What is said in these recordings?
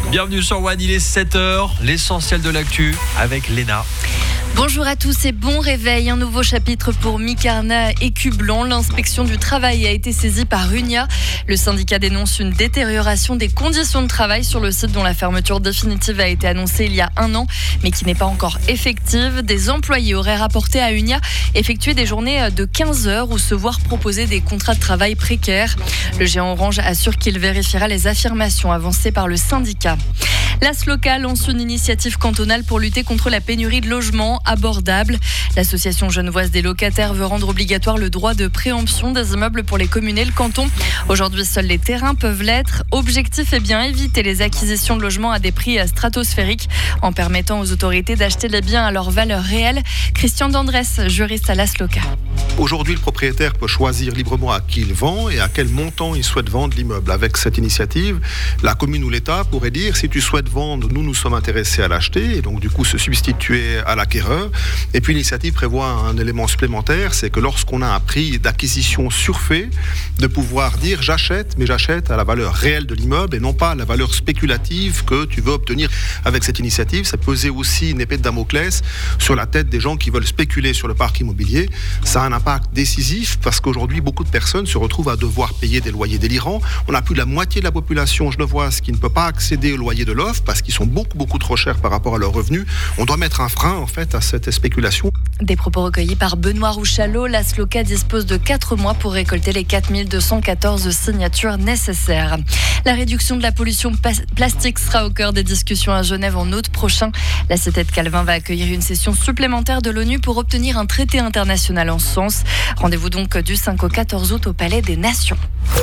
Bienvenue sur One, il est 7h, l'essentiel de l'actu avec Léna. Bonjour à tous et bon réveil. Un nouveau chapitre pour Micarna et Cublan. L'inspection du travail a été saisie par Unia. Le syndicat dénonce une détérioration des conditions de travail sur le site dont la fermeture définitive a été annoncée il y a 1 an, mais qui n'est pas encore effective. Des employés auraient rapporté à Unia effectuer des journées de 15 heures ou se voir proposer des contrats de travail précaires. Le géant Orange assure qu'il vérifiera les affirmations avancées par le syndicat. L'AS local lance une initiative cantonale pour lutter contre la pénurie de logements abordables. L'association genevoise des locataires veut rendre obligatoire le droit de préemption des immeubles pour les communes et le canton. Aujourd'hui, seuls les terrains peuvent l'être. Objectif est bien éviter les acquisitions de logements à des prix stratosphériques en permettant aux autorités d'acheter les biens à leur valeur réelle. Christian Dandrès, juriste à l'AS local. Aujourd'hui, le propriétaire peut choisir librement à qui il vend et à quel montant il souhaite vendre l'immeuble. Avec cette initiative, la commune ou l'État pourrait dire si tu souhaites vendre, nous sommes intéressés à l'acheter et donc du coup se substituer à l'acquéreur. Et puis l'initiative prévoit un élément supplémentaire, c'est que lorsqu'on a un prix d'acquisition surfait, de pouvoir dire j'achète, mais j'achète à la valeur réelle de l'immeuble et non pas à la valeur spéculative que tu veux obtenir. Avec cette initiative, ça pesait aussi une épée de Damoclès sur la tête des gens qui veulent spéculer sur le parc immobilier. Ça a un impact décisif parce qu'aujourd'hui, beaucoup de personnes se retrouvent à devoir payer des loyers délirants. On a plus de la moitié de la population genevoise qui ne peut pas accéder aux loyers de l'offre parce qu'ils sont beaucoup trop chers par rapport à leurs revenus. On doit mettre un frein en fait à cette spéculation. Des propos recueillis par Benoît Rouchalot. L'AS local dispose de 4 mois pour récolter les 4214 signatures nécessaires. La réduction de la pollution plastique sera au cœur des discussions à Genève en août prochain. La cité de Calvin va accueillir une session supplémentaire de l'ONU pour obtenir un traité international en ce sens. Rendez-vous donc du 5 au 14 août au Palais des Nations.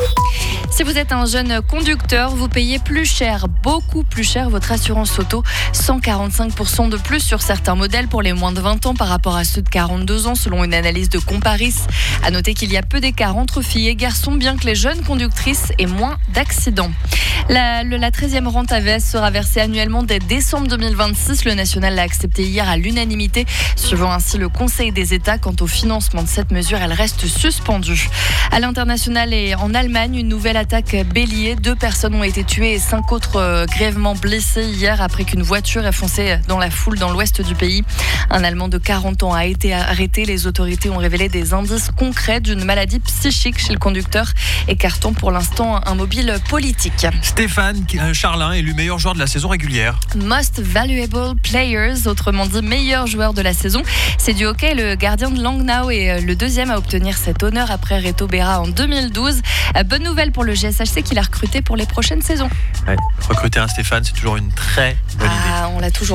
Si vous êtes un jeune conducteur, vous payez plus cher, beaucoup plus cher votre assurance auto. 145% de plus sur certains modèles pour les moins de 20 ans par rapport à ceux de 42 ans selon une analyse de Comparis. À noter qu'il y a peu d'écart entre filles et garçons bien que les jeunes conductrices aient moins d'accidents. La 13e rente AVS sera versée annuellement dès décembre 2026. Le national l'a accepté hier à l'unanimité. Suivant ainsi le Conseil des États, quant au financement de cette mesure, elle reste suspendue. À l'international et en Allemagne, une nouvelle attaque bélier. 2 personnes ont été tuées et 5 autres grièvement blessées hier après qu'une voiture ait foncé dans la foule dans l'ouest du pays. Un Allemand de 40 ans a été arrêté. Les autorités ont révélé des indices concrets d'une maladie psychique chez le conducteur, écartant pour l'instant un mobile politique. Stéphane Charlin élu meilleur joueur de la saison régulière. Most Valuable Players, autrement dit meilleur joueur de la saison. C'est du hockey. Le gardien de Langnau est le deuxième à obtenir cet honneur après Reto Berra en 2012. Bonne nouvelle pour le GSHC qu'il a recruté pour les prochaines saisons. Ouais, recruter un Stéphane, c'est toujours une très bonne idée. On l'a toujours